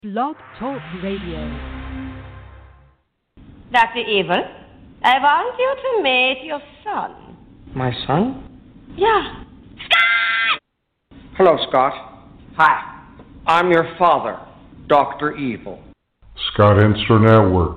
Blog Talk Radio. Dr. Evil, I want you to meet your son. My son? Yeah. Scott! Hello, Scott. Hi. I'm your father, Dr. Evil. Scott Inster Network.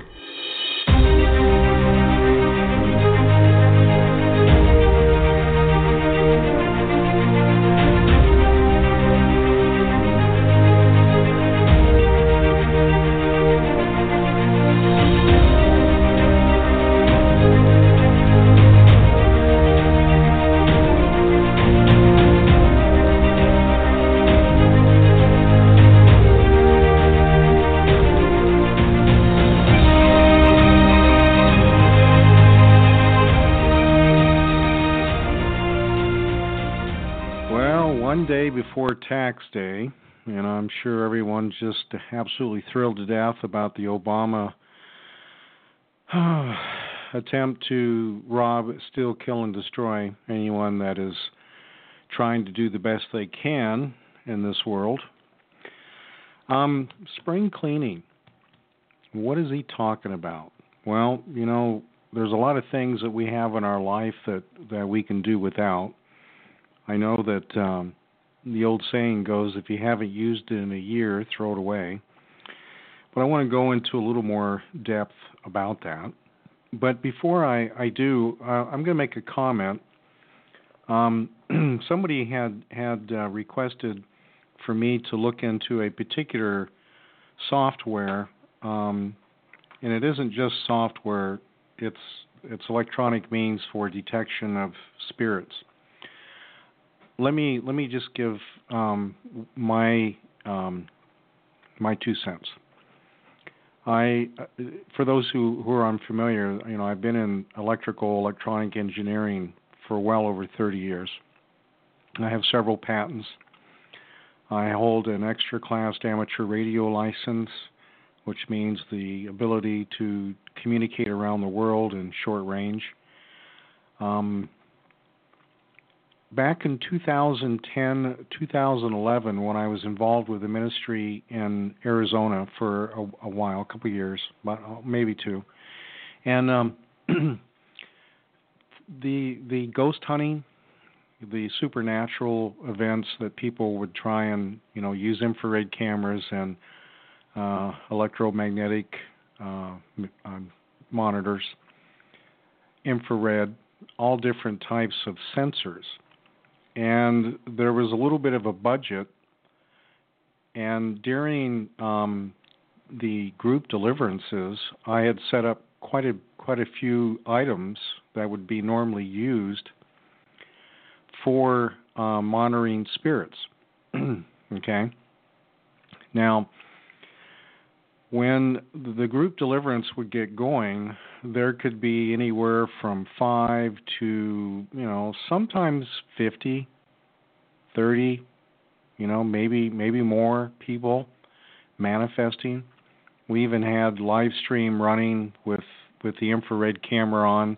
Before tax day, and I'm sure everyone's just absolutely thrilled to death about the Obama attempt to rob, steal, kill, and destroy anyone that is trying to do the best they can in this world. Spring cleaning. What is he talking about? Well, you know, there's a lot of things that we have in our life that we can do without. I know that the old saying goes, if you haven't used it in a year, throw it away. But I want to go into a little more depth about that. But before I do, I'm going to make a comment. Somebody had requested for me to look into a particular software, and it isn't just software, it's electronic means for detection of spirits. Let me just give my 2 cents. For those who are unfamiliar, you know, I've been in electronic engineering for well over 30 years. I have several patents. I hold an extra class amateur radio license, which means the ability to communicate around the world in short range. Back in 2010, 2011, when I was involved with the ministry in Arizona for a while, a couple of years, maybe 2, and the ghost hunting, the supernatural events that people would try and use infrared cameras and electromagnetic monitors, infrared, all different types of sensors. And there was a little bit of a budget, and during the group deliverances, I had set up quite a few items that would be normally used for monitoring spirits. Okay. Now, when the group deliverance would get going, there could be anywhere from 5 to, sometimes 50, 30, maybe more people manifesting. We even had live stream running with the infrared camera on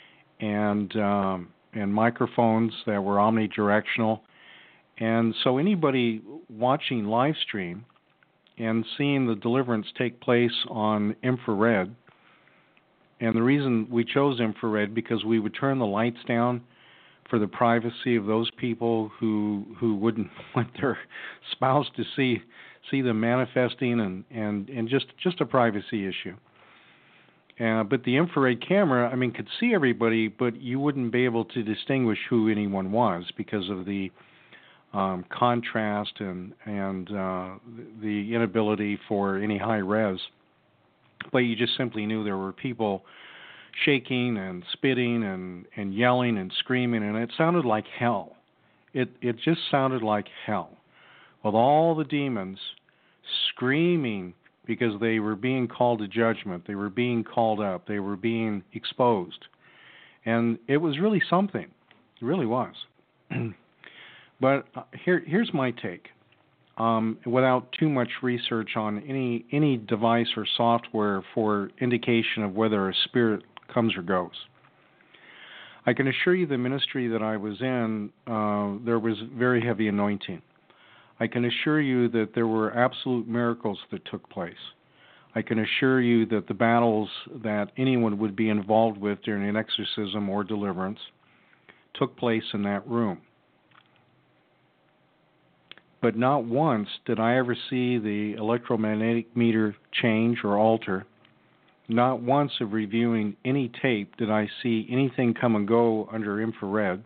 and microphones that were omnidirectional. And so anybody watching live stream and seeing the deliverance take place on infrared, and the reason we chose infrared because we would turn the lights down for the privacy of those people who wouldn't want their spouse to see them manifesting and just a privacy issue. But the infrared camera, could see everybody, but you wouldn't be able to distinguish who anyone was because of the contrast and the inability for any high res. But you just simply knew there were people shaking and spitting and yelling and screaming, and it sounded like hell. It just sounded like hell, with all the demons screaming because they were being called to judgment. They were being called up. They were being exposed. And it was really something. It really was. But here's my take. Without too much research on any device or software for indication of whether a spirit comes or goes. I can assure you the ministry that I was in, there was very heavy anointing. I can assure you that there were absolute miracles that took place. I can assure you that the battles that anyone would be involved with during an exorcism or deliverance took place in that room. But not once did I ever see the electromagnetic meter change or alter. Not once of reviewing any tape did I see anything come and go under infrared,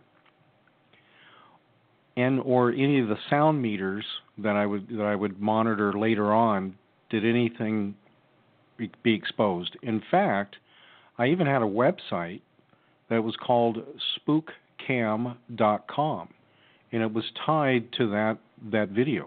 and or any of the sound meters that I would monitor later on did anything be exposed. In fact, I even had a website that was called spookcam.com, and it was tied to that video.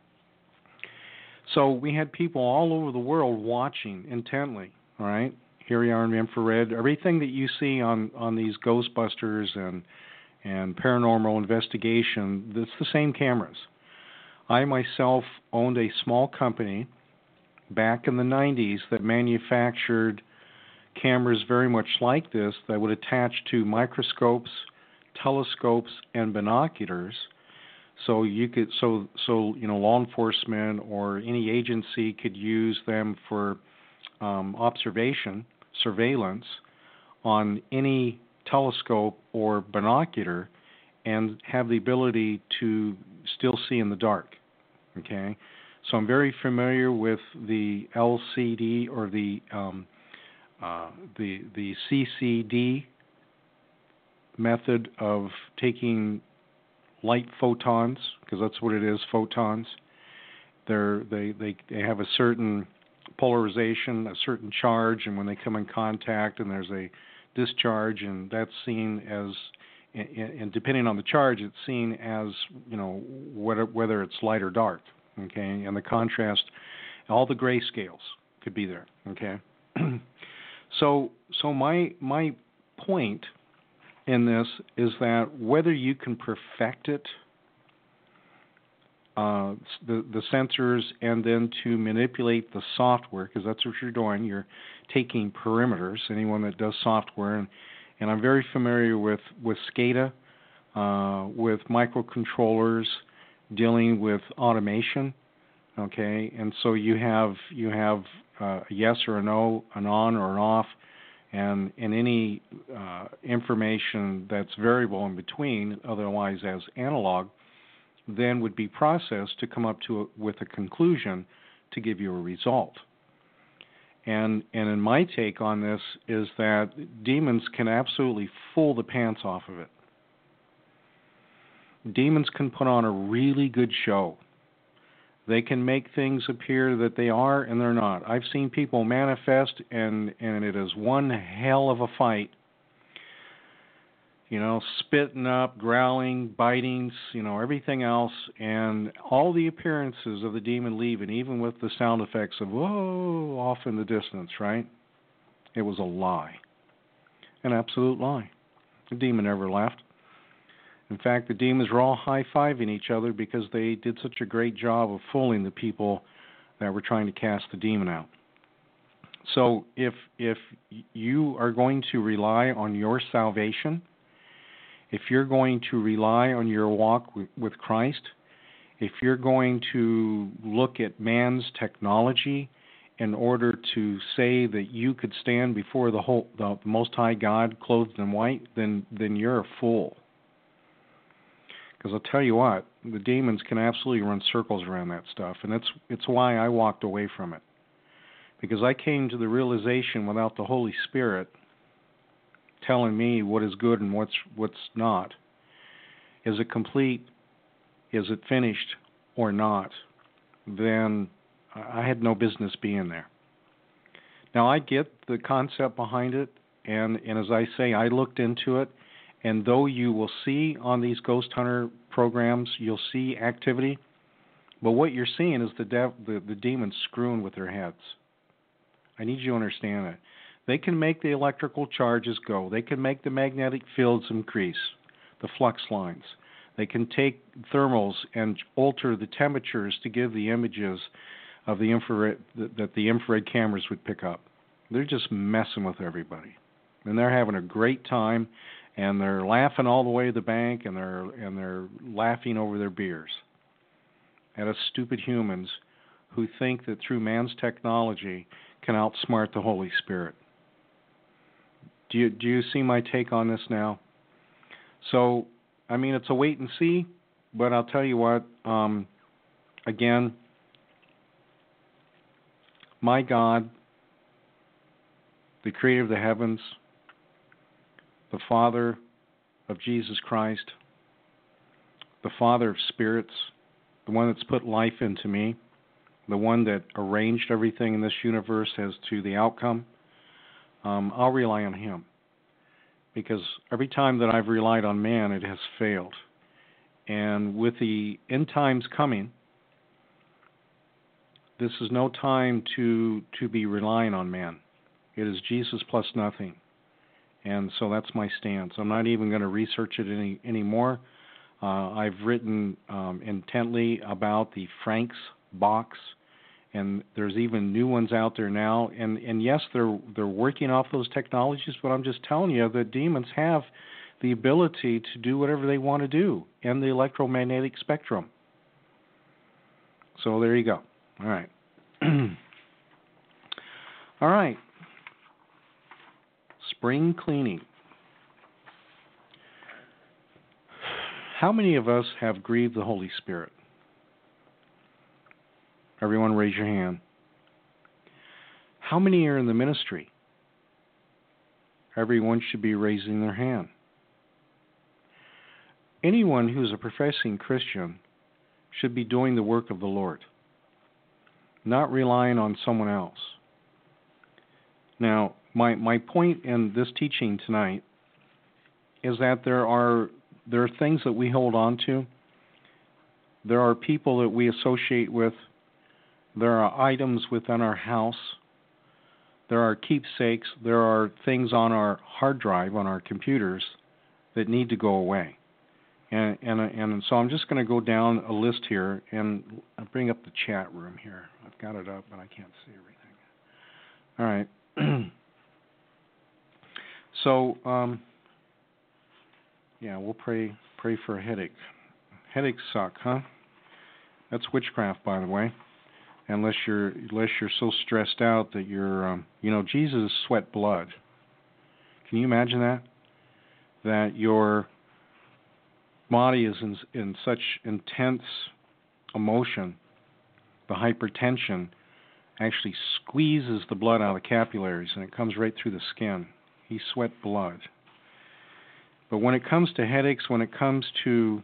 So we had people all over the world watching intently. All right, here we are in infrared. Everything that you see on these Ghostbusters and paranormal investigation, it's the same cameras. I myself owned a small company back in the 90s that manufactured cameras very much like this that would attach to microscopes, telescopes, and binoculars. So you could, law enforcement or any agency could use them for observation, surveillance on any telescope or binocular and have the ability to still see in the dark. Okay? So I'm very familiar with the LCD or the CCD method of taking light photons, because that's what it is, photons. They have a certain polarization, a certain charge, and when they come in contact and there's a discharge, and that's seen as, and depending on the charge, it's seen as, whether it's light or dark, okay, and the contrast, all the grayscales could be there, okay. So my point in this is that whether you can perfect it, the sensors, and then to manipulate the software, because that's what you're doing. You're taking perimeters, anyone that does software, and I'm very familiar with SCADA, with microcontrollers, dealing with automation, okay, and so you have a yes or a no, an on or an off, and any information that's variable in between, otherwise as analog, then would be processed to come up with a conclusion to give you a result. And in my take on this is that demons can absolutely fool the pants off of it. Demons can put on a really good show. They can make things appear that they are and they're not. I've seen people manifest, and it is one hell of a fight. Spitting up, growling, biting, everything else, and all the appearances of the demon leaving, even with the sound effects of whoa off in the distance, right? It was a lie. An absolute lie. The demon never left. In fact, the demons were all high-fiving each other because they did such a great job of fooling the people that were trying to cast the demon out. So if you are going to rely on your salvation, if you're going to rely on your walk with Christ, if you're going to look at man's technology in order to say that you could stand before the Most High God clothed in white, then you're a fool. Because I'll tell you what, the demons can absolutely run circles around that stuff, and it's why I walked away from it. Because I came to the realization, without the Holy Spirit telling me what is good and what's not, is it complete, is it finished or not, then I had no business being there. Now I get the concept behind it, and as I say, I looked into it, and though you will see on these ghost hunter programs, you'll see activity, but what you're seeing is the demons screwing with their heads. I need you to understand that. They can make the electrical charges go. They can make the magnetic fields increase, the flux lines. They can take thermals and alter the temperatures to give the images of the infrared that the infrared cameras would pick up. They're just messing with everybody, and they're having a great time, and they're laughing all the way to the bank, and they're laughing over their beers. at us stupid humans who think that through man's technology can outsmart the Holy Spirit. Do you see my take on this now? So, I mean, it's a wait and see, but I'll tell you what, again, my God, the creator of the heavens, the Father of Jesus Christ, the Father of spirits, the one that's put life into me, the one that arranged everything in this universe as to the outcome, I'll rely on him. Because every time that I've relied on man, it has failed. And with the end times coming, this is no time to be relying on man. It is Jesus plus nothing. And so that's my stance. I'm not even going to research it anymore. I've written intently about the Frank's box, and there's even new ones out there now. And yes, they're working off those technologies, but I'm just telling you that demons have the ability to do whatever they want to do in the electromagnetic spectrum. So there you go. All right. All right. Spring cleaning. How many of us have grieved the Holy Spirit? Everyone raise your hand. How many are in the ministry? Everyone should be raising their hand. Anyone who's a professing Christian should be doing the work of the Lord, not relying on someone else. Now, my point in this teaching tonight is that there are things that we hold on to. There are people that we associate with. There are items within our house. There are keepsakes. There are things on our hard drive, on our computers, that need to go away. And so I'm just going to go down a list here, and I'll bring up the chat room here. I've got it up, but I can't see everything. All right. So, yeah, we'll pray for a headache. Headaches suck, huh? That's witchcraft, by the way. Unless you're so stressed out that you're, Jesus sweat blood. Can you imagine that? That your body is in such intense emotion, the hypertension actually squeezes the blood out of the capillaries and it comes right through the skin. He sweat blood. But when it comes to headaches, when it comes to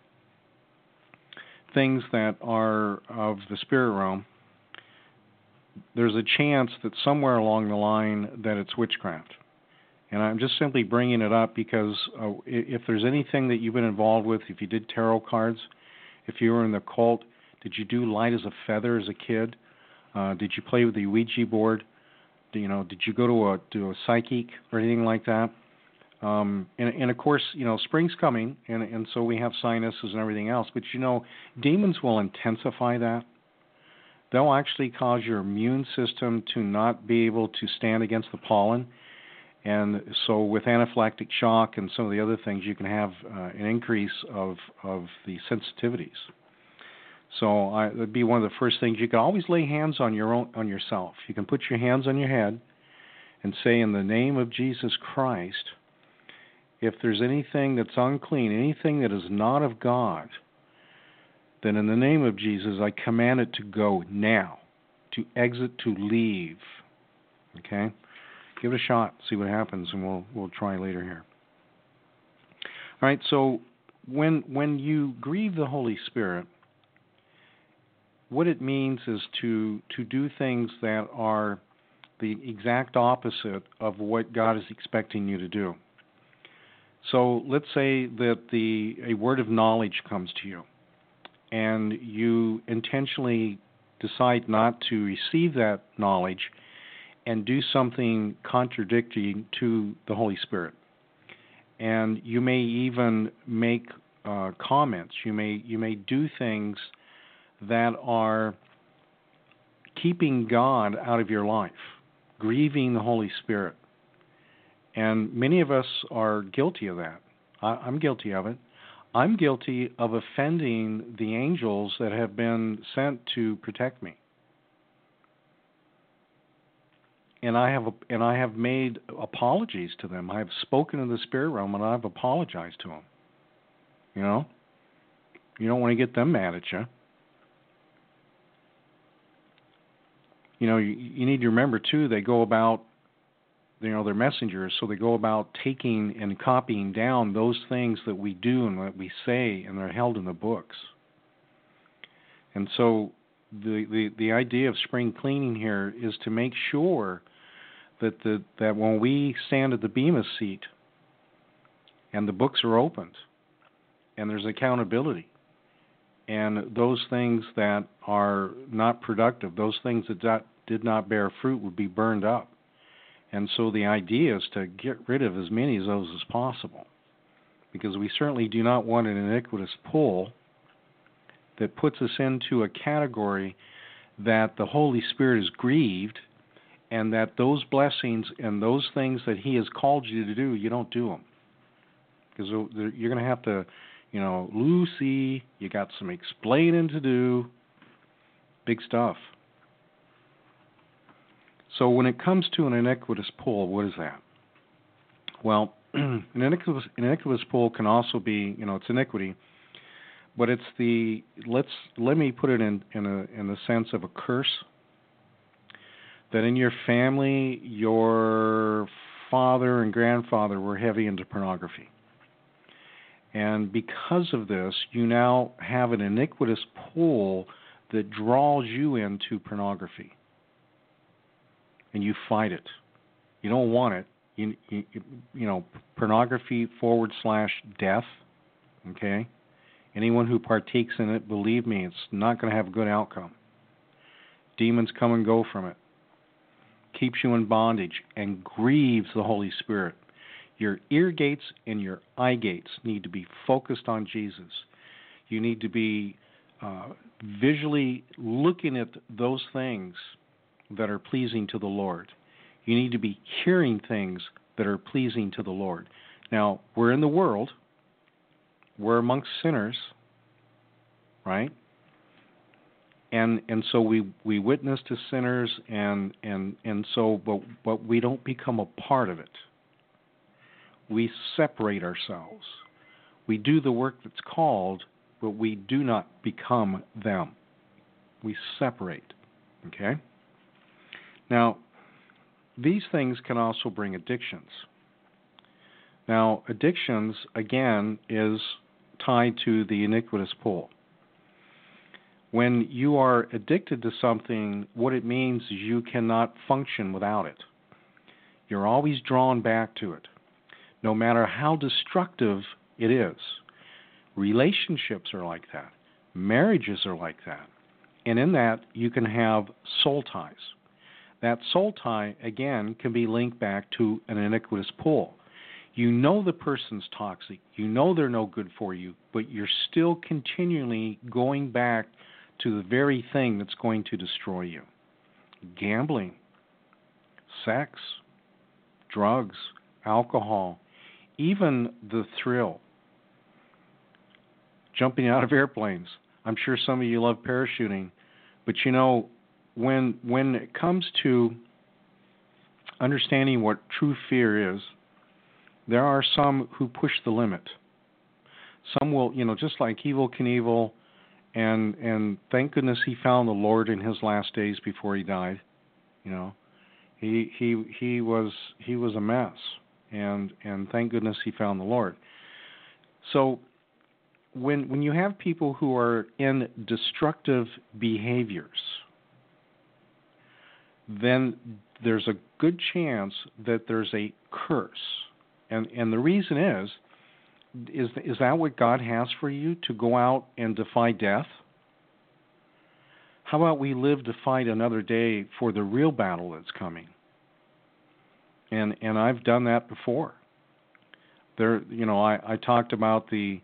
things that are of the spirit realm, there's a chance that somewhere along the line that it's witchcraft. And I'm just simply bringing it up because if there's anything that you've been involved with, if you did tarot cards, if you were in the cult, did you do light as a feather as a kid? Did you play with the Ouija board? Did you go to a psychic or anything like that? And of course, spring's coming, and so we have sinuses and everything else. But demons will intensify that. They'll actually cause your immune system to not be able to stand against the pollen. And so with anaphylactic shock and some of the other things, you can have an increase of the sensitivities. So that'd be one of the first things. You can always lay hands on yourself. You can put your hands on your head and say, in the name of Jesus Christ, if there's anything that's unclean, anything that is not of God, then in the name of Jesus, I command it to go now, to exit, to leave. Okay? Give it a shot, see what happens, and we'll try later here. All right, so when you grieve the Holy Spirit, what it means is to do things that are the exact opposite of what God is expecting you to do. So let's say that a word of knowledge comes to you, and you intentionally decide not to receive that knowledge and do something contradictory to the Holy Spirit. And you may even make comments. You may do things that are keeping God out of your life, grieving the Holy Spirit. And many of us are guilty of that. I'm guilty of it. I'm guilty of offending the angels that have been sent to protect me. And I have made apologies to them. I have spoken in the spirit realm, and I've apologized to them. You know, you don't want to get them mad at you. You know, you need to remember too. They go about, you know, they're messengers, so they go about taking and copying down those things that we do and that we say, and they're held in the books. And so the idea of spring cleaning here is to make sure that when we stand at the Bema seat and the books are opened and there's accountability, and those things that are not productive, those things that did not bear fruit would be burned up. And so the idea is to get rid of as many of those as possible, because we certainly do not want an iniquitous pull that puts us into a category that the Holy Spirit is grieved, and that those blessings and those things that He has called you to do, you don't do them. Because you're going to have to, you know, Lucy, you got some explaining to do, big stuff. So when it comes to an iniquitous pull, what is that? Well, an iniquitous pull can also be, you know, it's iniquity, but it's let me put it in the sense of a curse. That in your family, your father and grandfather were heavy into pornography. And because of this, you now have an iniquitous pull that draws you into pornography. And you fight it. You don't want it. You know, pornography / death, okay? Anyone who partakes in it, believe me, it's not going to have a good outcome. Demons come and go from it. Keeps you in bondage and grieves the Holy Spirit. Your ear gates and your eye gates need to be focused on Jesus. You need to be visually looking at those things that are pleasing to the Lord. You need to be hearing things that are pleasing to the Lord. Now, we're in the world. We're amongst sinners, right? And so we witness to sinners, and so but we don't become a part of it. We separate ourselves. We do the work that's called, but we do not become them. We separate. Okay? Now, these things can also bring addictions. Now, addictions, again, is tied to the iniquitous pull. When you are addicted to something, what it means is you cannot function without it. You're always drawn back to it, no matter how destructive it is. Relationships are like that. Marriages are like that. And in that, you can have soul ties. That soul tie, again, can be linked back to an iniquitous pull. You know the person's toxic. You know they're no good for you, but you're still continually going back to the very thing that's going to destroy you. Gambling, sex, drugs, alcohol, even the thrill. Jumping out of airplanes. I'm sure some of you love parachuting, but you know, when it comes to understanding what true fear is, there are some who push the limit. Some will, you know, just like Evel Knievel, and thank goodness he found the Lord in his last days before he died. You know, he was a mess, and thank goodness he found the Lord. So when you have people who are in destructive behaviors, then there's a good chance that there's a curse. And the reason is that what God has for you, to go out and defy death? How about we live to fight another day for the real battle that's coming? And I've done that before. There, you know, I talked about the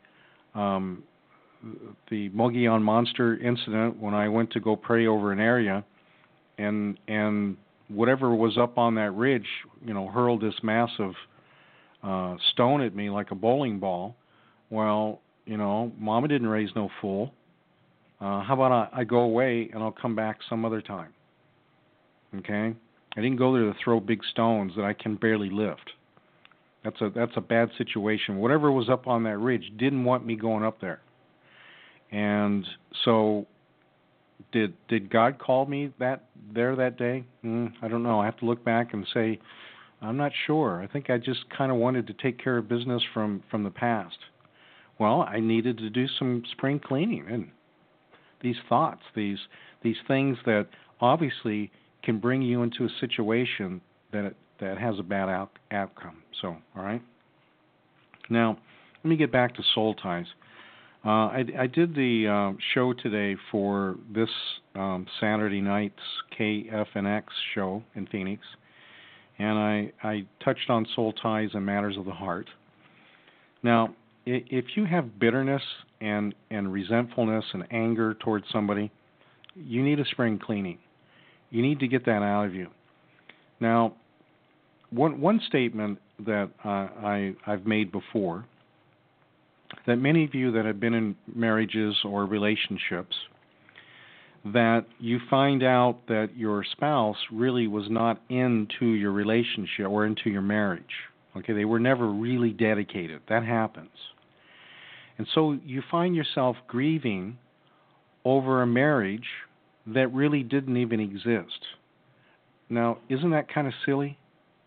Mogollon Monster incident when I went to go pray over an area, and whatever was up on that ridge, you know, hurled this massive stone at me like a bowling ball. Well, Mama didn't raise no fool. How about I go away and I'll come back some other time? Okay? I didn't go there to throw big stones that I can barely lift. That's a bad situation. Whatever was up on that ridge didn't want me going up there. And so did God call me that day? I don't know. I have to look back and say, I'm not sure. I think I just kind of wanted to take care of business from the past. Well, I needed to do some spring cleaning, and these thoughts, these things that obviously can bring you into a situation that has a bad outcome. So, all right. Now, let me get back to Soul Ties. I did the show today for this Saturday night's KFNX show in Phoenix, and I touched on soul ties and matters of the heart. Now, if you have bitterness and resentfulness and anger towards somebody, you need a spring cleaning. You need to get that out of you. Now, one statement that I've made before, that many of you that have been in marriages or relationships, that you find out that your spouse really was not into your relationship or into your marriage. Okay, they were never really dedicated. That happens. And so you find yourself grieving over a marriage that really didn't even exist. Now, isn't that kind of silly?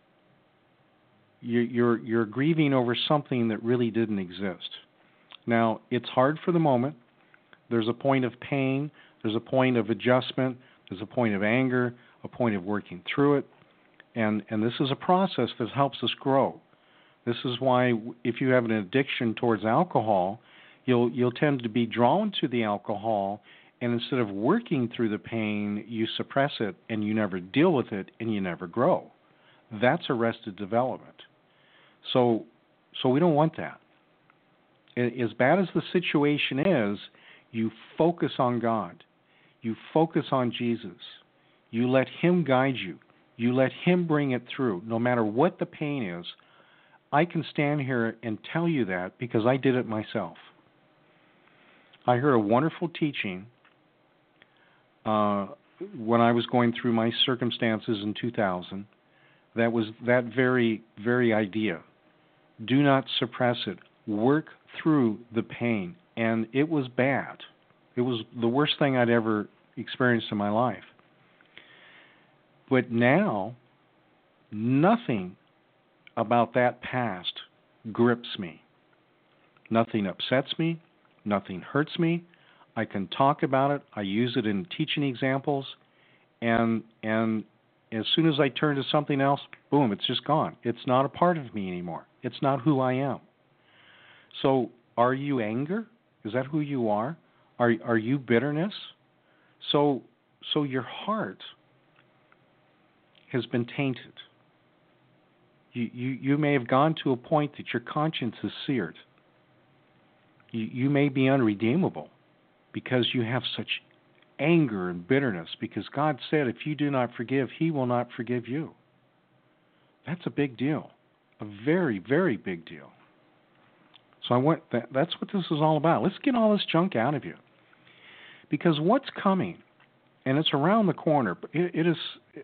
You're grieving over something that really didn't exist. Now, it's hard for the moment. There's a point of pain. There's a point of adjustment. There's a point of anger, a point of working through it. And this is a process that helps us grow. This is why if you have an addiction towards alcohol, you'll tend to be drawn to the alcohol, and instead of working through the pain, you suppress it and you never deal with it and you never grow. That's arrested development. So we don't want that. As bad as the situation is, you focus on God. You focus on Jesus. You let Him guide you. You let Him bring it through, no matter what the pain is. I can stand here and tell you that because I did it myself. I heard a wonderful teaching when I was going through my circumstances in 2000. That was that very, very idea. Do not suppress it. Work through the pain. And it was bad. It was the worst thing I'd ever experienced in my life. But now, nothing about that past grips me. Nothing upsets me. Nothing hurts me. I can talk about it. I use it in teaching examples. And as soon as I turn to something else, boom, it's just gone. It's not a part of me anymore. It's not who I am. So are you anger? Is that who you are? Are you bitterness? So your heart has been tainted. You may have gone to a point that your conscience is seared. You may be unredeemable because you have such anger and bitterness, because God said if you do not forgive, He will not forgive you. That's a big deal, a very, very big deal. So that's what this is all about. Let's get all this junk out of you. Because what's coming, and it's around the corner, but it is,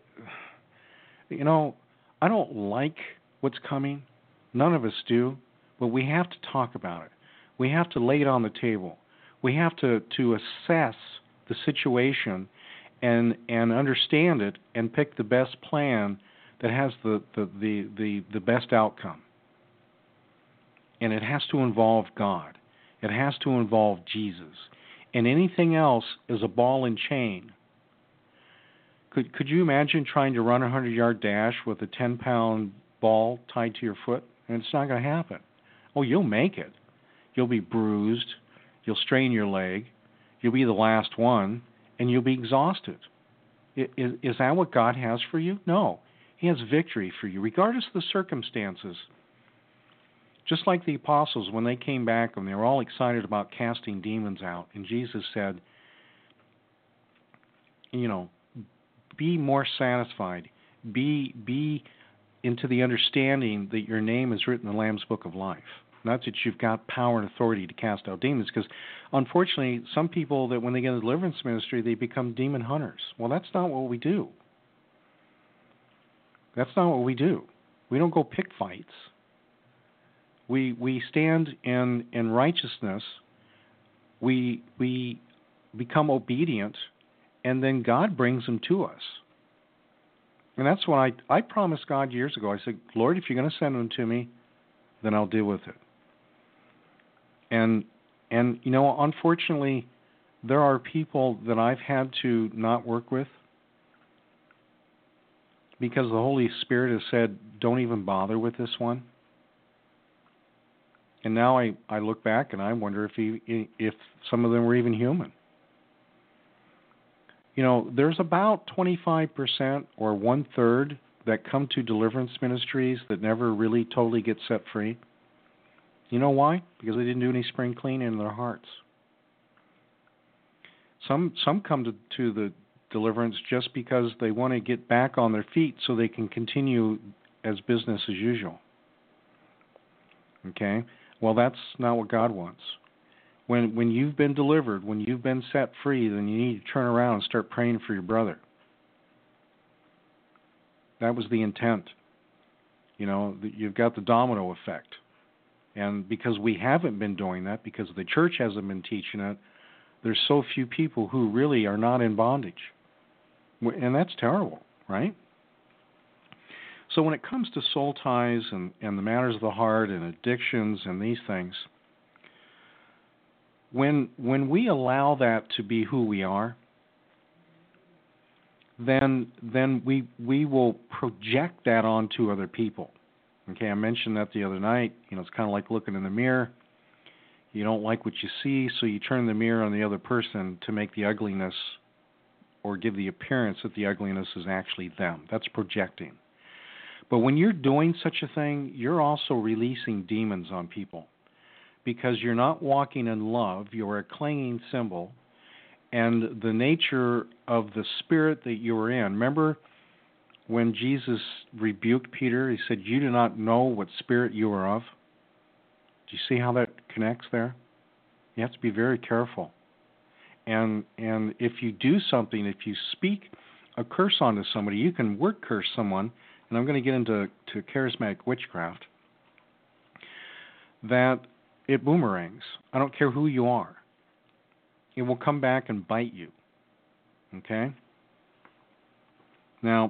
I don't like what's coming. None of us do, but we have to talk about it. We have to lay it on the table. We have to assess the situation and understand it and pick the best plan that has the best outcome. And it has to involve God. It has to involve Jesus. And anything else is a ball and chain. Could you imagine trying to run a 100-yard dash with a 10-pound ball tied to your foot? And it's not going to happen. Oh, you'll make it. You'll be bruised. You'll strain your leg. You'll be the last one, and you'll be exhausted. Is that what God has for you? No. He has victory for you, regardless of the circumstances. Just like the apostles, when they came back and they were all excited about casting demons out, and Jesus said, be more satisfied. Be into the understanding that your name is written in the Lamb's Book of Life. not that you've got power and authority to cast out demons, because unfortunately, some people that when they get into deliverance ministry, they become demon hunters. Well, that's not what we do. That's not what we do. We don't go pick fights. We stand in righteousness. We become obedient, and then God brings them to us. And that's what I promised God years ago. I said, Lord, if you're going to send them to me, then I'll deal with it. And you know, unfortunately, there are people that I've had to not work with because the Holy Spirit has said, don't even bother with this one. And now I look back and I wonder if some of them were even human. You know, there's about 25% or 1/3 that come to deliverance ministries that never really totally get set free. You know why? Because they didn't do any spring cleaning in their hearts. Some come to the deliverance just because they want to get back on their feet so they can continue as business as usual. Okay? Well, that's not what God wants. When you've been delivered, when you've been set free, then you need to turn around and start praying for your brother. That was the intent. You know, you've got the domino effect. And because we haven't been doing that, because the church hasn't been teaching it, there's so few people who really are not in bondage. And that's terrible, right? So when it comes to soul ties and the matters of the heart and addictions and these things, when we allow that to be who we are, then we will project that onto other people. Okay, I mentioned that the other night. You know, it's kind of like looking in the mirror. You don't like what you see, so you turn the mirror on the other person to make the ugliness or give the appearance that the ugliness is actually them. That's projecting. But when you're doing such a thing, you're also releasing demons on people because you're not walking in love. You're a clinging symbol. And the nature of the spirit that you were in, remember when Jesus rebuked Peter, he said, you do not know what spirit you are of. Do you see how that connects there? You have to be very careful. And if you do something, if you speak a curse onto somebody, you can word curse someone, and I'm going to get into charismatic witchcraft, that it boomerangs. I don't care who you are. It will come back and bite you. Okay? Now,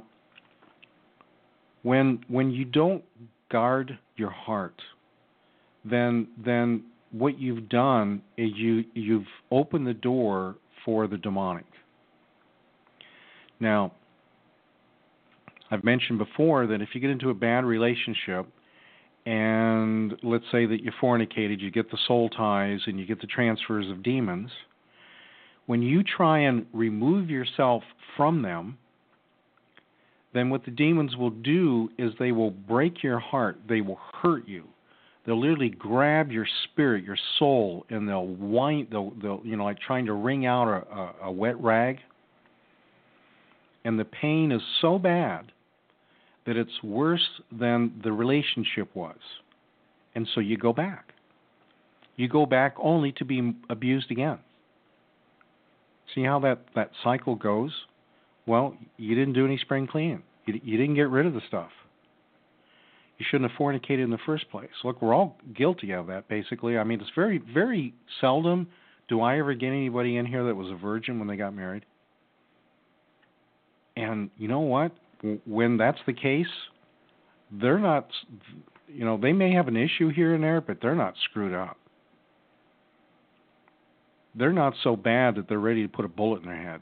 when you don't guard your heart, then what you've done is you've opened the door for the demonic. Now, I've mentioned before that if you get into a bad relationship and let's say that you fornicated, you get the soul ties and you get the transfers of demons, when you try and remove yourself from them, then what the demons will do is they will break your heart. They will hurt you. They'll literally grab your spirit, your soul, and they'll you know, like trying to wring out a wet rag. And the pain is so bad that it's worse than the relationship was. And so you go back. You go back only to be abused again. See how that cycle goes? Well, you didn't do any spring cleaning. You didn't get rid of the stuff. You shouldn't have fornicated in the first place. Look, we're all guilty of that, basically. I mean, it's very, very seldom do I ever get anybody in here that was a virgin when they got married. And you know what? When that's the case, they're not, you know, they may have an issue here and there, but they're not screwed up. They're not so bad that they're ready to put a bullet in their head.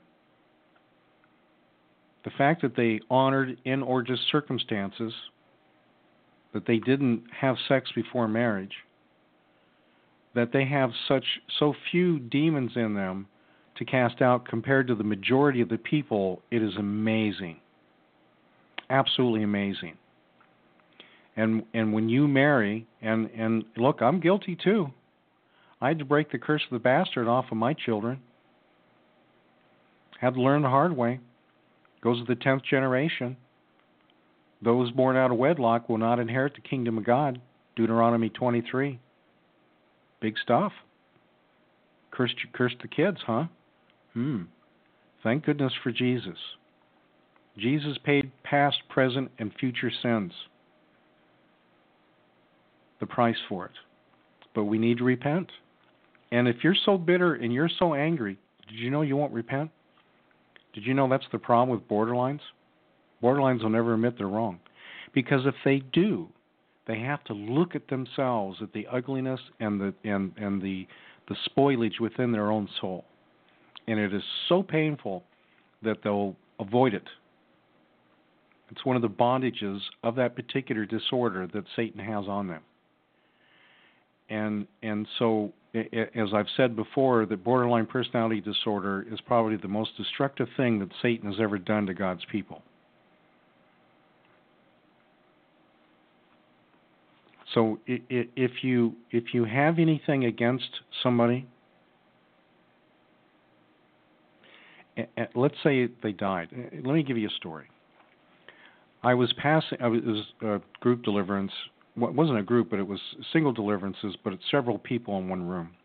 The fact that they honored in or just circumstances, that they didn't have sex before marriage, that they have so few demons in them to cast out compared to the majority of the people, it is amazing. Absolutely amazing. And when you marry, and look, I'm guilty too. I had to break the curse of the bastard off of my children. Had to learn the hard way. Goes to the 10th generation. Those born out of wedlock will not inherit the kingdom of God. Deuteronomy 23. big stuff. Curse the kids, huh? Thank goodness for Jesus. Jesus paid past, present, and future sins. The price for it. But we need to repent. And if you're so bitter and you're so angry, did you know you won't repent? Did you know that's the problem with borderlines? Borderlines will never admit they're wrong. Because if they do, they have to look at themselves, at the ugliness and the spoilage within their own soul. And it is so painful that they'll avoid it. It's one of the bondages of that particular disorder that Satan has on them. And so, as I've said before, the borderline personality disorder is probably the most destructive thing that Satan has ever done to God's people. So if you have anything against somebody, let's say they died. Let me give you a story. It was a group deliverance. Well, it wasn't a group, but it was single deliverances, but it's several people in one room.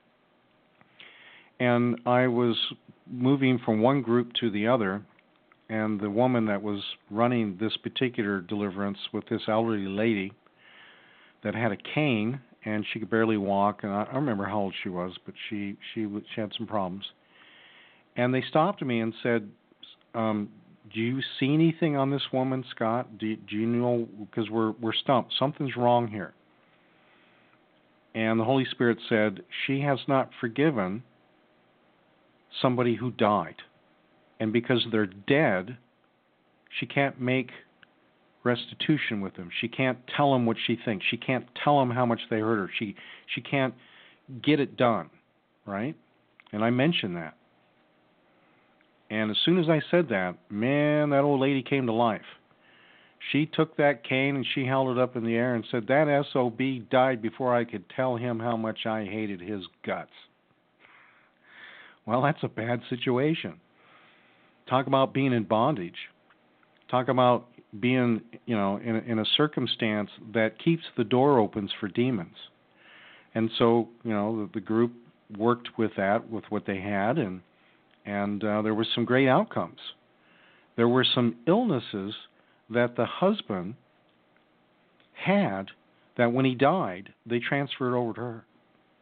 And I was moving from one group to the other, and the woman that was running this particular deliverance with this elderly lady that had a cane, and she could barely walk, and I don't remember how old she was, but she had some problems. And they stopped me and said, do you see anything on this woman, Scott? Do you know, because we're stumped. Something's wrong here. And the Holy Spirit said, she has not forgiven somebody who died. And because they're dead, she can't make restitution with them. She can't tell them what she thinks. She can't tell them how much they hurt her. She can't get it done, right? And I mentioned that. And as soon as I said that, man, that old lady came to life. She took that cane and she held it up in the air and said, that SOB died before I could tell him how much I hated his guts. Well, that's a bad situation. Talk about being in bondage. Talk about being, in a circumstance that keeps the door open for demons. And so, the group worked with that, with what they had, and there were some great outcomes. There were some illnesses that the husband had that when he died, they transferred over to her.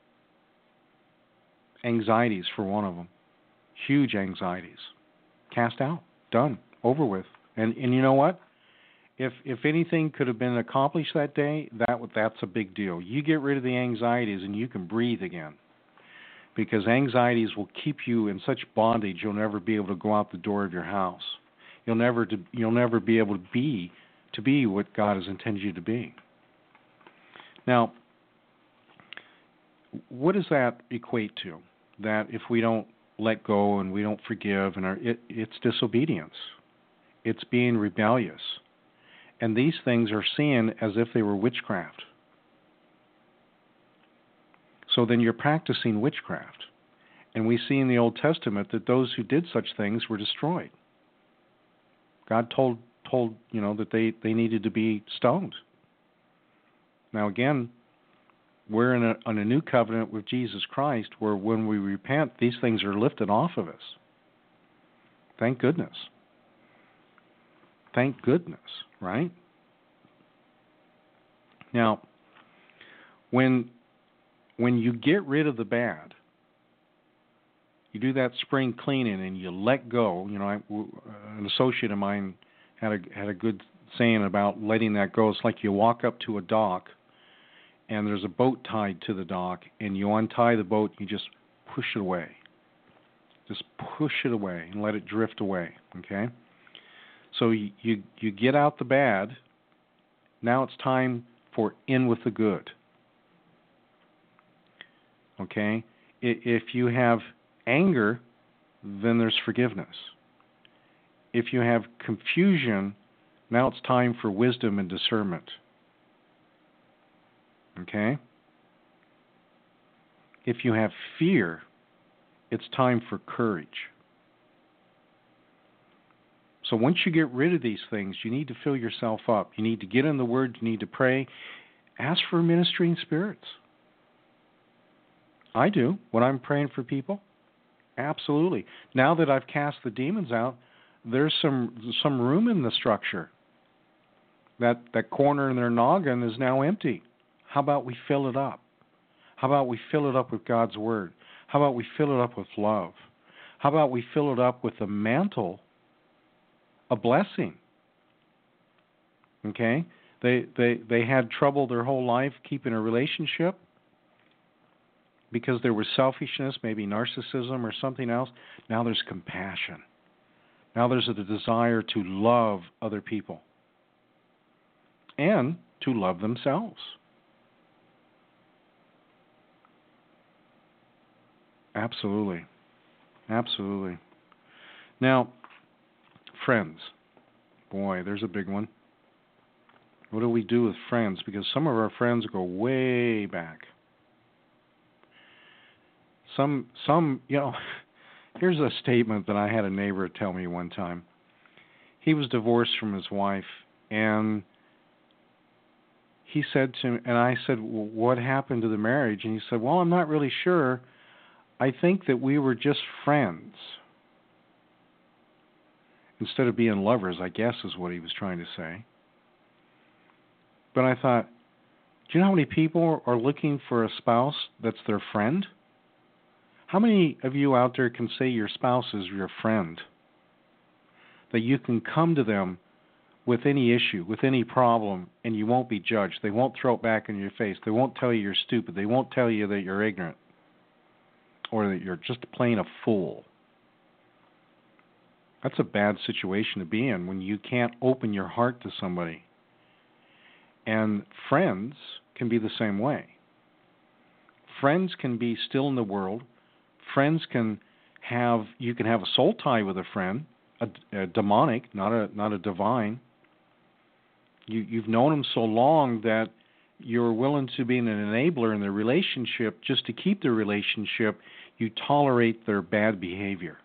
Anxieties for one of them. Huge anxieties. Cast out. Done. Over with. And you know what? If anything could have been accomplished that day, that's a big deal. You get rid of the anxieties and you can breathe again. Because anxieties will keep you in such bondage, you'll never be able to go out the door of your house. You'll never be able to be what God has intended you to be. Now, what does that equate to? That if we don't let go and we don't forgive, it's disobedience. It's being rebellious. And these things are seen as if they were witchcraft. So then you're practicing witchcraft. And we see in the Old Testament that those who did such things were destroyed. God told that they needed to be stoned. Now again, we're on a new covenant with Jesus Christ where when we repent, these things are lifted off of us. Thank goodness. Thank goodness, right? Now, when you get rid of the bad, you do that spring cleaning and you let go. An associate of mine had a good saying about letting that go. It's like you walk up to a dock and there's a boat tied to the dock and you untie the boat and you just push it away. Just push it away and let it drift away, okay? So you get out the bad. Now it's time for in with the good. Okay? If you have anger, then there's forgiveness. If you have confusion, now it's time for wisdom and discernment. Okay? If you have fear, it's time for courage. So once you get rid of these things, you need to fill yourself up. You need to get in the Word. You need to pray. Ask for ministering spirits. I do. When I'm praying for people, absolutely. Now that I've cast the demons out, there's some room in the structure. That corner in their noggin is now empty. How about we fill it up? How about we fill it up with God's Word? How about we fill it up with love? How about we fill it up with a mantle, a blessing? Okay? They had trouble their whole life keeping a relationship because there was selfishness, maybe narcissism or something else. Now there's compassion. Now there's a desire to love other people and to love themselves. Absolutely. Absolutely. Now, friends. Boy, there's a big one. What do we do with friends? Because some of our friends go way back. Some, here's a statement that I had a neighbor tell me one time. He was divorced from his wife, and he said to me, and I said, well, what happened to the marriage? And he said, well, I'm not really sure. I think that we were just friends. Instead of being lovers, I guess is what he was trying to say. But I thought, do you know how many people are looking for a spouse that's their friend? How many of you out there can say your spouse is your friend? That you can come to them with any issue, with any problem, and you won't be judged. They won't throw it back in your face. They won't tell you you're stupid. They won't tell you that you're ignorant or that you're just plain a fool. That's a bad situation to be in when you can't open your heart to somebody. And friends can be the same way. Friends can be still in the world. Friends can have, you can have a soul tie with a friend, a demonic, not a divine. You've known them so long that you're willing to be an enabler in the relationship just to keep the relationship. You tolerate their bad behavior.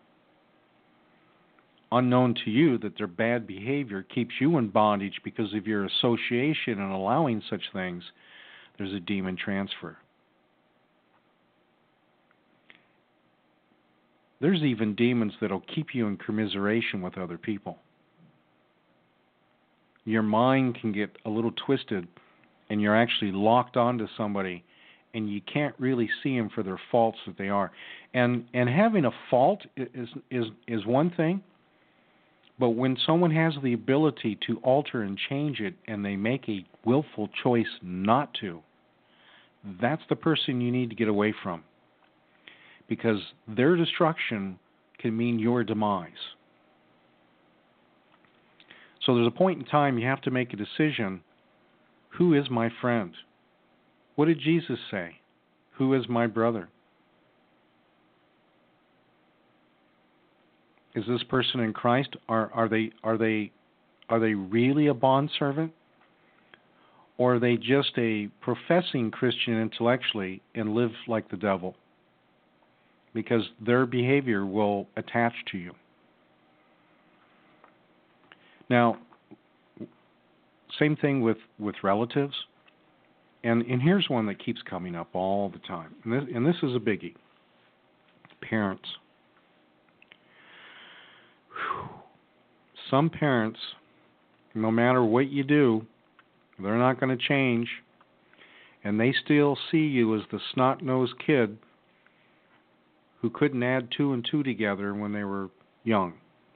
Unknown to you that their bad behavior keeps you in bondage because of your association and allowing such things. There's a demon transfer. There's even demons that'll keep you in commiseration with other people. Your mind can get a little twisted and you're actually locked onto somebody and you can't really see them for their faults that they are. And having a fault is one thing. But when someone has the ability to alter and change it and they make a willful choice not to, that's the person you need to get away from. Because their destruction can mean your demise. So there's a point in time you have to make a decision. Who is my friend? What did Jesus say? Who is my brother? Is this person in Christ? Are they really a bondservant? Or are they just a professing Christian intellectually and live like the devil? Because their behavior will attach to you. Now, same thing with relatives. And here's one that keeps coming up all the time. And this is a biggie. Parents. Some parents, no matter what you do, they're not going to change. And they still see you as the snot-nosed kid who couldn't add 2 and 2 together when they were young.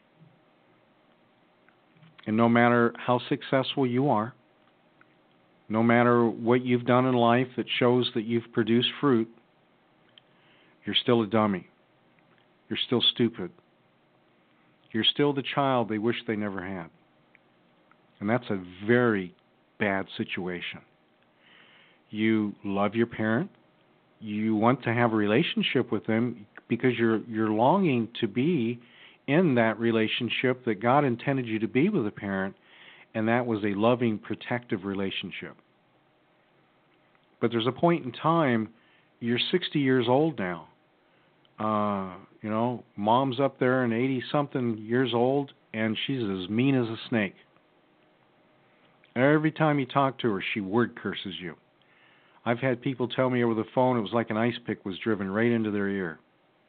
And no matter how successful you are, no matter what you've done in life that shows that you've produced fruit, you're still a dummy. You're still stupid. You're still the child they wish they never had. And that's a very bad situation. You love your parent. You want to have a relationship with them because you're longing to be in that relationship that God intended you to be with a parent, and that was a loving, protective relationship. But there's a point in time, you're 60 years old now. Mom's up there and 80-something years old, and she's as mean as a snake. Every time you talk to her, she word curses you. I've had people tell me over the phone it was like an ice pick was driven right into their ear.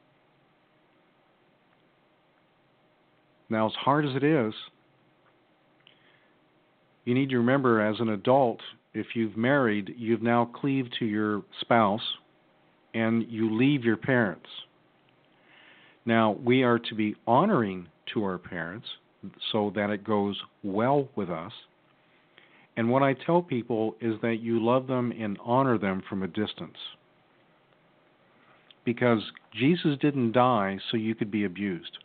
Now, as hard as it is, you need to remember as an adult, if you've married, you've now cleaved to your spouse and you leave your parents. Now, we are to be honoring to our parents so that it goes well with us. And what I tell people is that you love them and honor them from a distance. Because Jesus didn't die so you could be abused.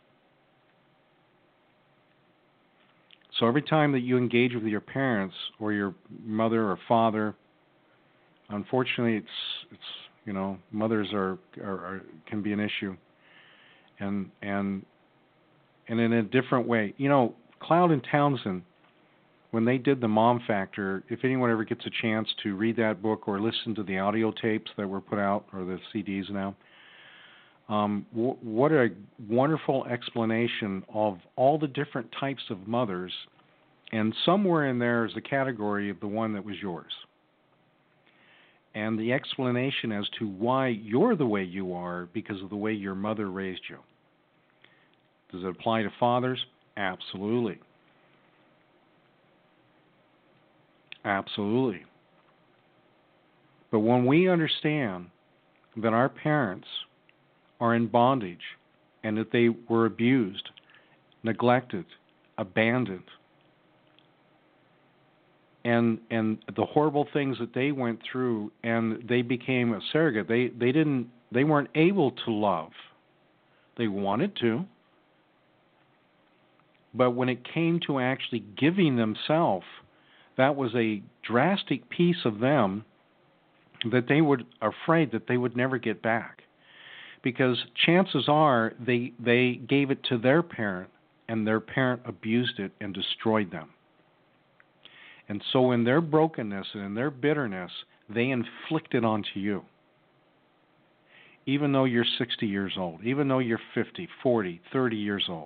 So every time that you engage with your parents or your mother or father, unfortunately, it's mothers are can be an issue, and in a different way. Cloud and Townsend, when they did the Mom Factor, if anyone ever gets a chance to read that book or listen to the audio tapes that were put out, or the CDs now, what a wonderful explanation of all the different types of mothers, and somewhere in there is a category of the one that was yours. And the explanation as to why you're the way you are because of the way your mother raised you. Does it apply to fathers? Absolutely. Absolutely. But when we understand that our parents are in bondage and that they were abused, neglected, abandoned, and the horrible things that they went through, and they became a surrogate. They weren't able to love. They wanted to. But when it came to actually giving themselves, that was a drastic piece of them that they were afraid that they would never get back. Because chances are they gave it to their parent, and their parent abused it and destroyed them. And so in their brokenness and in their bitterness, they inflict it onto you. Even though you're 60 years old, even though you're 50, 40, 30 years old.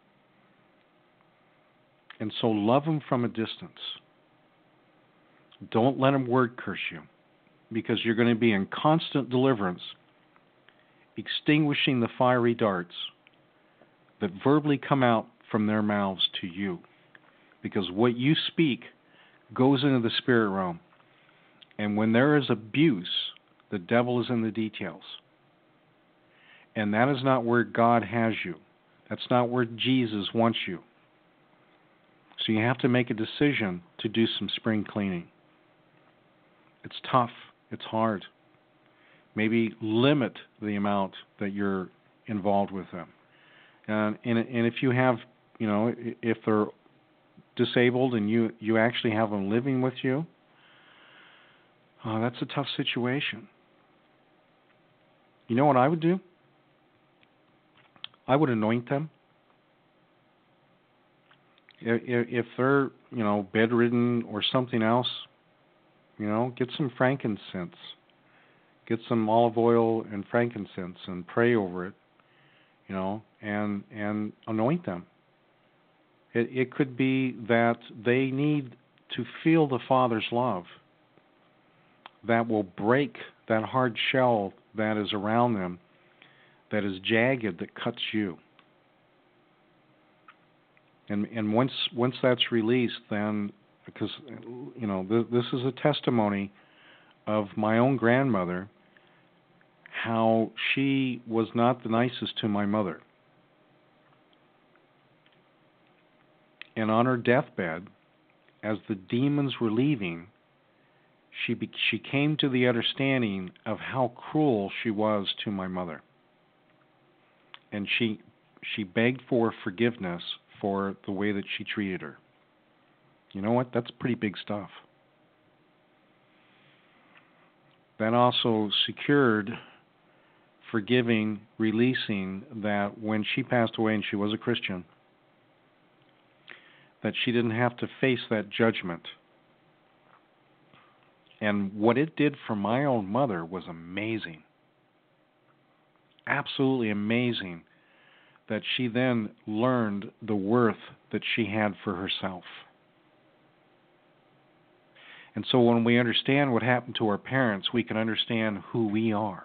And so love them from a distance. Don't let them word curse you, because you're going to be in constant deliverance, extinguishing the fiery darts that verbally come out from their mouths to you. Because what you speak goes into the spirit realm. And when there is abuse, the devil is in the details. And that is not where God has you. That's not where Jesus wants you. So you have to make a decision to do some spring cleaning. It's tough. It's hard. Maybe limit the amount that you're involved with them. And if you have, if they're disabled and you actually have them living with you, that's a tough situation. You know what I would do? I would anoint them. If they're, bedridden or something else, get some frankincense. Get some olive oil and frankincense and pray over it, and anoint them. It could be that they need to feel the Father's love that will break that hard shell that is around them, that is jagged, that cuts you. And once that's released, then, because, this is a testimony of my own grandmother, how she was not the nicest to my mother. And on her deathbed, as the demons were leaving, she came to the understanding of how cruel she was to my mother. And she begged for forgiveness for the way that she treated her. You know what? That's pretty big stuff. That also secured forgiving, releasing that when she passed away and she was a Christian, that she didn't have to face that judgment. And what it did for my own mother was amazing. Absolutely amazing that she then learned the worth that she had for herself. And so when we understand what happened to our parents, we can understand who we are.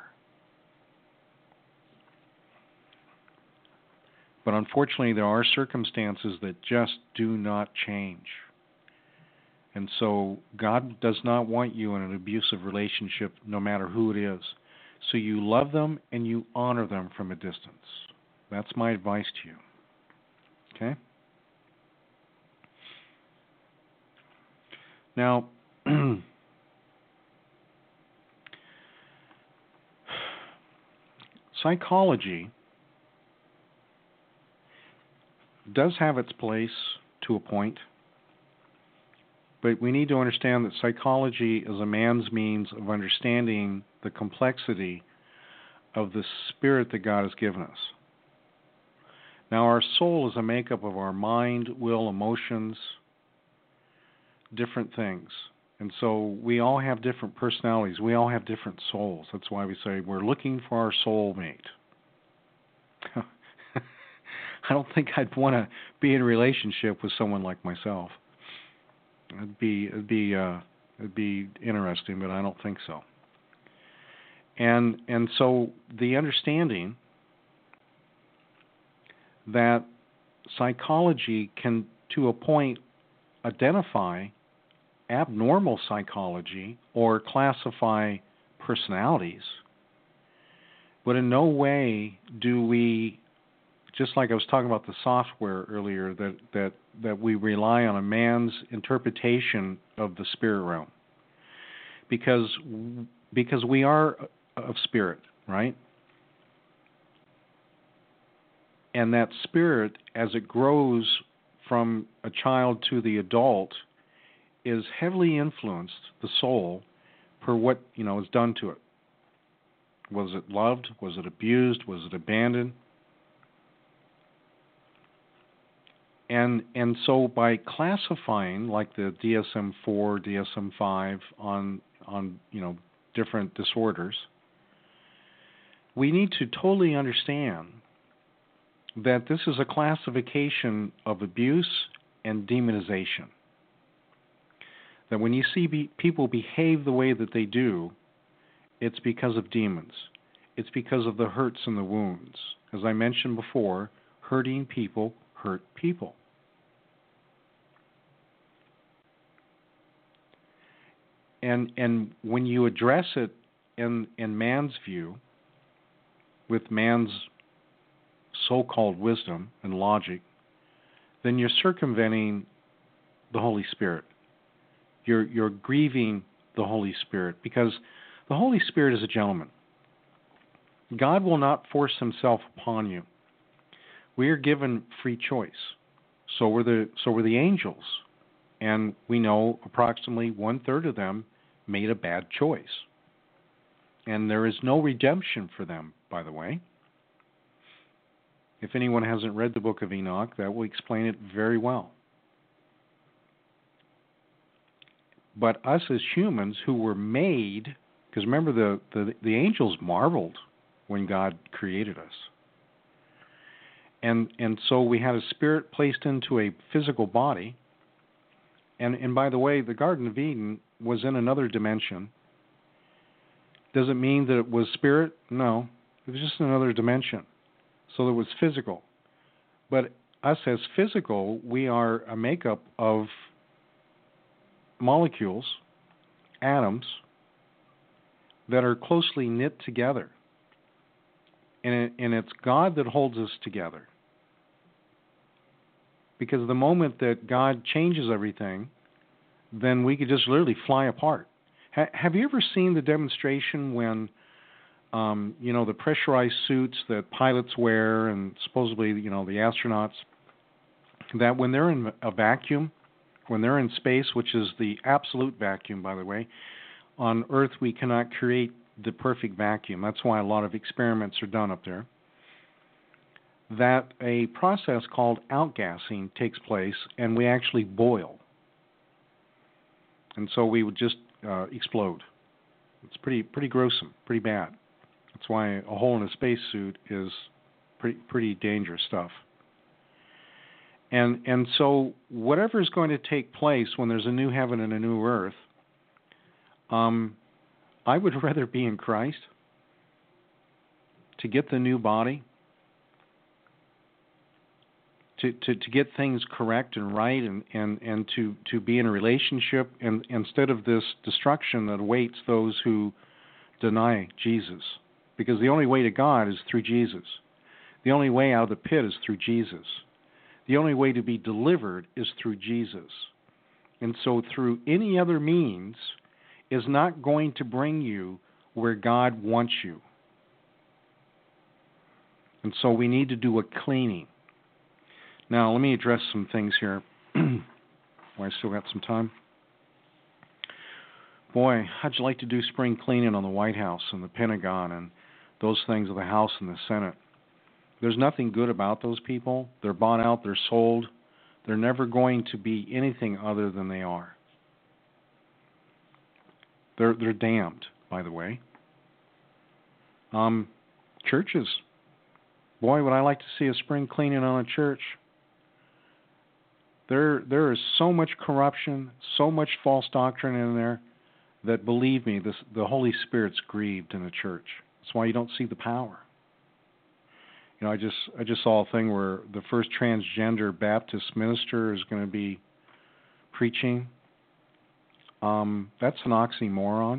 But unfortunately, there are circumstances that just do not change. And so God does not want you in an abusive relationship, no matter who it is. So you love them and you honor them from a distance. That's my advice to you. Okay? Now, psychology does have its place to a point, but we need to understand that psychology is a man's means of understanding the complexity of the spirit that God has given us. Now, our soul is a makeup of our mind, will, emotions, different things. And so we all have different personalities. We all have different souls. That's why we say we're looking for our soulmate. I don't think I'd want to be in a relationship with someone like myself. It'd be interesting, but I don't think so. And so the understanding that psychology can, to a point, identify abnormal psychology or classify personalities, but in no way do we, just like I was talking about the software earlier, that we rely on a man's interpretation of the spirit realm, because we are of spirit, right? And that spirit, as it grows from a child to the adult, is heavily influenced, the soul, per what is done to it. Was it loved? Was it abused? Was it abandoned? And so by classifying, like the DSM-4, DSM-5 on different disorders, we need to totally understand that this is a classification of abuse and demonization. That when you see people behave the way that they do, it's because of demons. It's because of the hurts and the wounds. As I mentioned before, hurting people hurt people. And when you address it in man's view, with man's so-called wisdom and logic, then you're circumventing the Holy Spirit. You're grieving the Holy Spirit, because the Holy Spirit is a gentleman. God will not force himself upon you. We are given free choice. So were the angels, and we know approximately 1/3 of them made a bad choice. And there is no redemption for them, by the way. If anyone hasn't read the book of Enoch, that will explain it very well. But us as humans who were made, because remember the angels marveled when God created us. And so we had a spirit placed into a physical body. And by the way, the Garden of Eden was in another dimension. Does it mean that it was spirit? No. It was just another dimension. So it was physical. But us as physical, we are a makeup of molecules, atoms, that are closely knit together. And it's God that holds us together. Because the moment that God changes everything, then we could just literally fly apart. Have you ever seen the demonstration when, the pressurized suits that pilots wear and supposedly, the astronauts, that when they're in a vacuum, when they're in space, which is the absolute vacuum, by the way, on Earth we cannot create the perfect vacuum. That's why a lot of experiments are done up there. That a process called outgassing takes place, and we actually boil. And so we would just explode. It's pretty gruesome, pretty bad. That's why a hole in a spacesuit is pretty dangerous stuff. And so whatever is going to take place when there's a new heaven and a new earth, I would rather be in Christ to get the new body, to get things correct and right, and to be in a relationship, and instead of this destruction that awaits those who deny Jesus. Because the only way to God is through Jesus. The only way out of the pit is through Jesus. The only way to be delivered is through Jesus. And so through any other means is not going to bring you where God wants you. And so we need to do a cleaning. Now, let me address some things here. I still got some time. Boy, how'd you like to do spring cleaning on the White House and the Pentagon and those things of the House and the Senate? There's nothing good about those people. They're bought out. They're sold. They're never going to be anything other than they are. They're damned, by the way. Churches. Boy, would I like to see a spring cleaning on a church. There is so much corruption, so much false doctrine in there that, believe me, the Holy Spirit's grieved in the church. That's why you don't see the power. You know, I just saw a thing where the first transgender Baptist minister is going to be preaching. That's an oxymoron.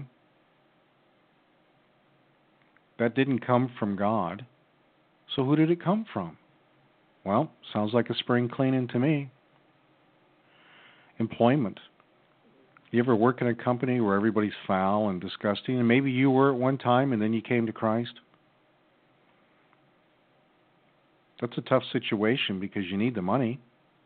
That didn't come from God. So who did it come from? Well, sounds like a spring cleaning to me. Employment. You ever work in a company where everybody's foul and disgusting, and maybe you were at one time and then you came to Christ? That's a tough situation because you need the money.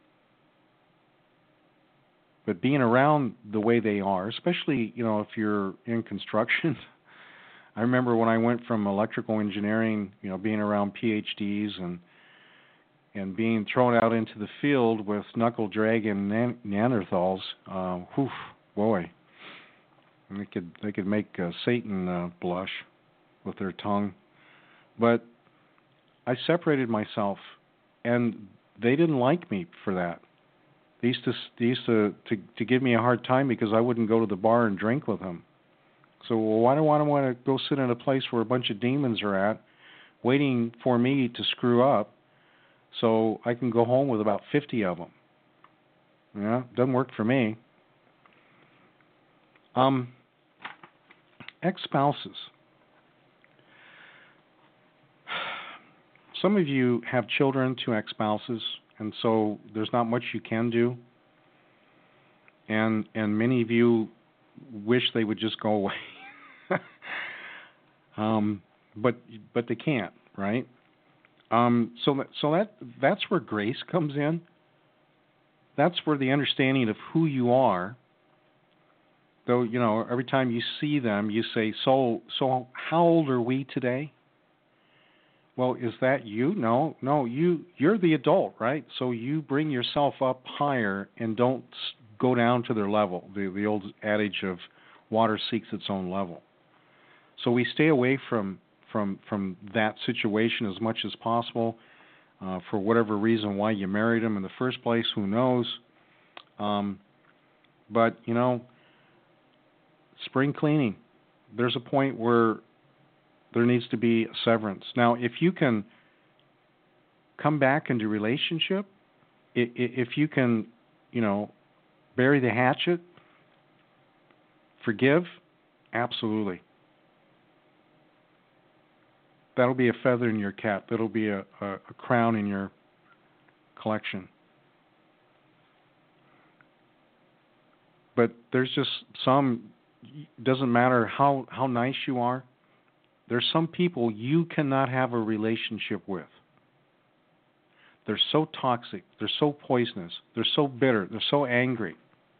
But being around the way they are, especially, you know, if you're in construction, I remember when I went from electrical engineering, you know, being around PhDs and being thrown out into the field with knuckle-dragging Neanderthals. Boy, they could make Satan blush with their tongue. But I separated myself, and they didn't like me for that. They used to give me a hard time because I wouldn't go to the bar and drink with them. So, well, why do I want to go sit in a place where a bunch of demons are at, waiting for me to screw up, so I can go home with about 50 of them? Yeah, doesn't work for me. Ex-spouses. Some of you have children to ex-spouses, and so there's not much you can do. And many of you wish they would just go away. But they can't, right? So that's where grace comes in. That's where the understanding of who you are. Though, you know, every time you see them, you say, so how old are we today? Well, is that you? No, you're the adult, right? So you bring yourself up higher and don't go down to their level. The old adage of water seeks its own level. So we stay away from that situation as much as possible. For whatever reason, why you married them in the first place, who knows? But, you know, spring cleaning, there's a point where there needs to be a severance. Now, if you can come back into relationship, if you can, you know, bury the hatchet, forgive, absolutely. That'll be a feather in your cap. That'll be a crown in your collection. But there's just some, doesn't matter how nice you are, there's some people you cannot have a relationship with. They're so toxic. They're so poisonous. They're so bitter. They're so angry.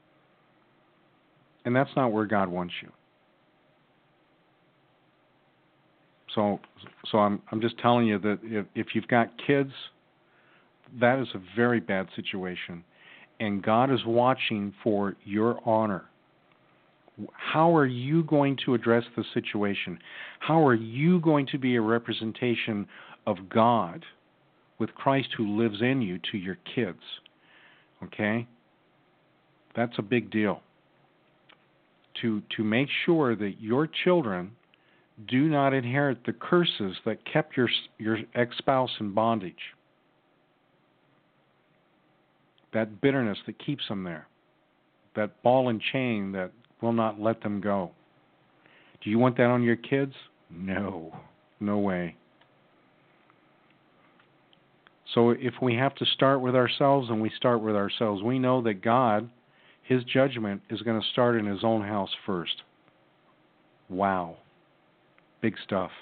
And that's not where God wants you. So I'm just telling you that if you've got kids, that is a very bad situation. And God is watching for your honor. How are you going to address the situation? How are you going to be a representation of God with Christ who lives in you to your kids? Okay? That's a big deal. to make sure that your children do not inherit the curses that kept your ex-spouse in bondage. That bitterness that keeps them there. That ball and chain that will not let them go. Do you want that on your kids? No. No way. So if we have to start with ourselves, and we start with ourselves, we know that God, His judgment is going to start in His own house first. Wow. Big stuff.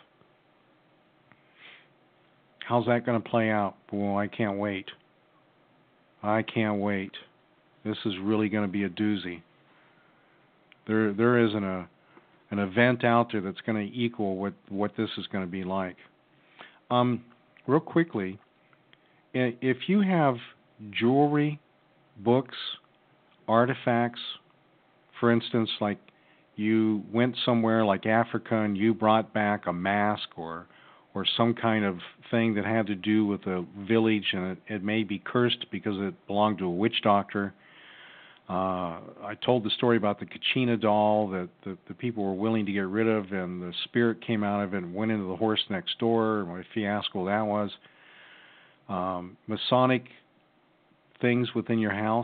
How's that going to play out? Well, I can't wait. I can't wait. This is really going to be a doozy. There isn't an event out there that's going to equal what this is going to be like. Real quickly, if you have jewelry, books, artifacts, for instance, like you went somewhere like Africa and you brought back a mask or some kind of thing that had to do with a village and it may be cursed because it belonged to a witch doctor. I told the story about the Kachina doll that the people were willing to get rid of, and the spirit came out of it and went into the horse next door, and what a fiasco that was. Masonic things within your house.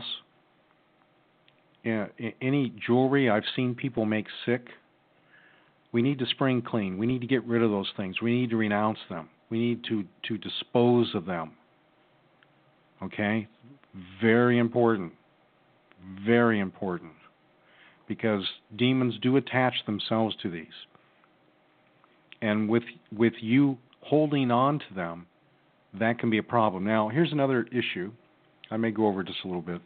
Any jewelry I've seen people make sick. We need to spring clean. We need to get rid of those things. We need to renounce them. We need to dispose of them. Okay? Very important. Very important. Because demons do attach themselves to these. And with you holding on to them, that can be a problem. Now, here's another issue. I may go over just a little bit.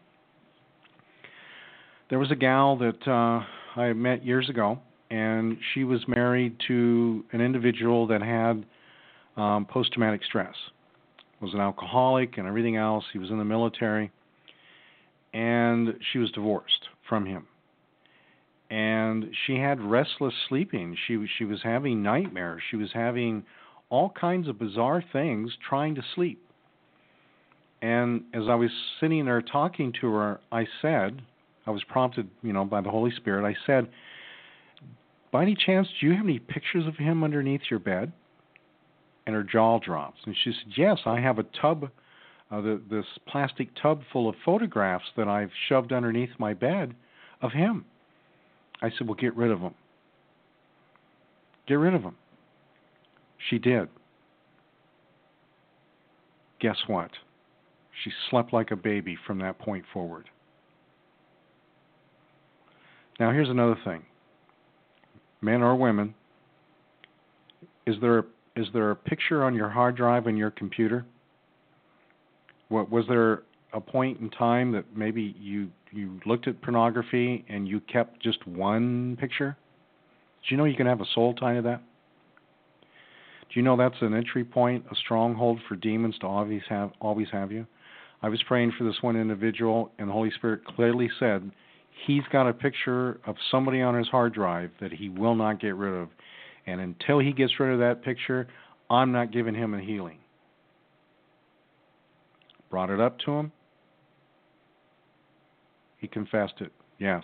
There was a gal that I met years ago, and she was married to an individual that had post-traumatic stress. Was an alcoholic and everything else. He was in the military, and she was divorced from him. And she had restless sleeping. She was having nightmares. She was having all kinds of bizarre things trying to sleep. And as I was sitting there talking to her, I was prompted, by the Holy Spirit. I said, by any chance, do you have any pictures of him underneath your bed? And her jaw drops. And she said, yes, I have a tub, this plastic tub full of photographs that I've shoved underneath my bed of him. I said, well, get rid of them. Get rid of them. She did. Guess what? She slept like a baby from that point forward. Now, here's another thing. Men or women, is there a picture on your hard drive in your computer? Was there a point in time that maybe you looked at pornography and you kept just one picture? Do you know you can have a soul tie to that? Do you know that's an entry point, a stronghold for demons to always have you? I was praying for this one individual, and the Holy Spirit clearly said he's got a picture of somebody on his hard drive that he will not get rid of. And until he gets rid of that picture, I'm not giving him a healing. Brought it up to him. He confessed it. Yes.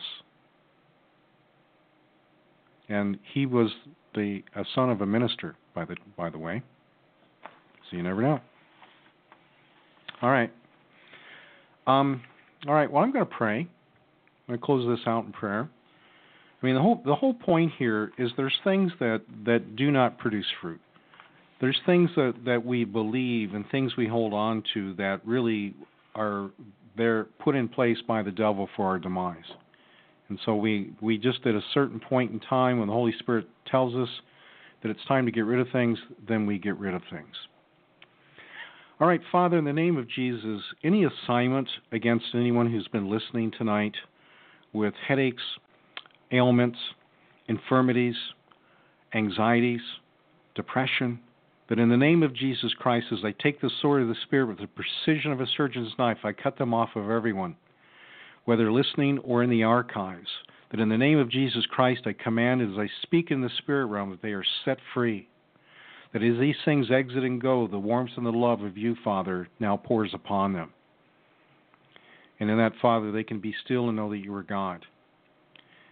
And he was a son of a minister, by the way. So you never know. All right. All right. Well, I'm going to pray. I'm going to close this out in prayer. I mean, the whole point here is there's things that do not produce fruit. There's things that we believe and things we hold on to that really they're put in place by the devil for our demise. And so we just at a certain point in time when the Holy Spirit tells us that it's time to get rid of things, then we get rid of things. All right, Father, in the name of Jesus, any assignment against anyone who's been listening tonight with headaches, ailments, infirmities, anxieties, depression, that in the name of Jesus Christ, as I take the sword of the Spirit with the precision of a surgeon's knife, I cut them off of everyone, whether listening or in the archives, that in the name of Jesus Christ, I command as I speak in the spirit realm that they are set free, that as these things exit and go, the warmth and the love of you, Father, now pours upon them. And in that, Father, they can be still and know that you are God.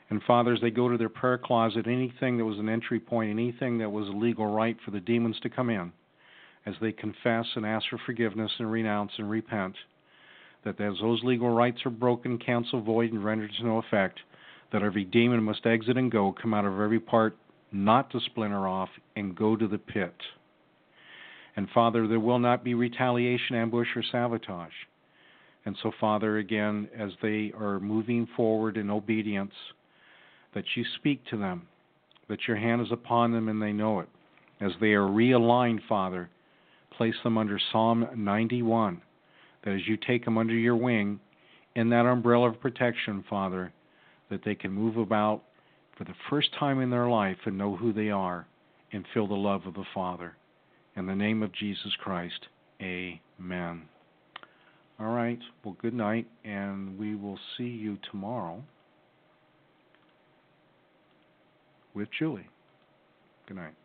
And Father, as they go to their prayer closet, anything that was an entry point, anything that was a legal right for the demons to come in, as they confess and ask for forgiveness and renounce and repent, that as those legal rights are broken, canceled, void, and rendered to no effect, that every demon must exit and go, come out of every part, not to splinter off, and go to the pit. And Father, there will not be retaliation, ambush, or sabotage. And so, Father, again, as they are moving forward in obedience, that you speak to them, that your hand is upon them and they know it. As they are realigned, Father, place them under Psalm 91, that as you take them under your wing, in that umbrella of protection, Father, that they can move about for the first time in their life and know who they are and feel the love of the Father. In the name of Jesus Christ, amen. All right, well, good night, and we will see you tomorrow with Julie. Good night.